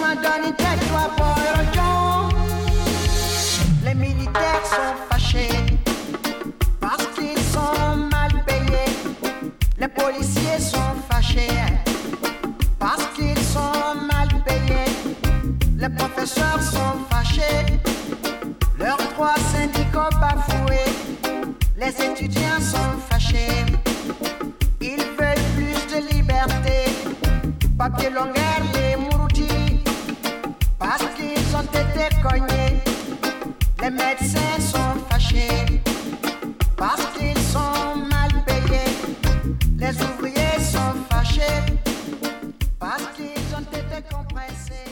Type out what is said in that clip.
Les militaires sont fâchés parce qu'ils sont mal payés. Les policiers sont fâchés parce qu'ils sont mal payés. Les professeurs sont fâchés, leurs droits syndicaux bafoués. Les étudiants sont fâchés, ils veulent plus de liberté. Papier longueur, les mouroutis, parce qu'ils ont été cognés. Les médecins sont fâchés parce qu'ils sont mal payés. Les ouvriers sont fâchés parce qu'ils ont été compressés.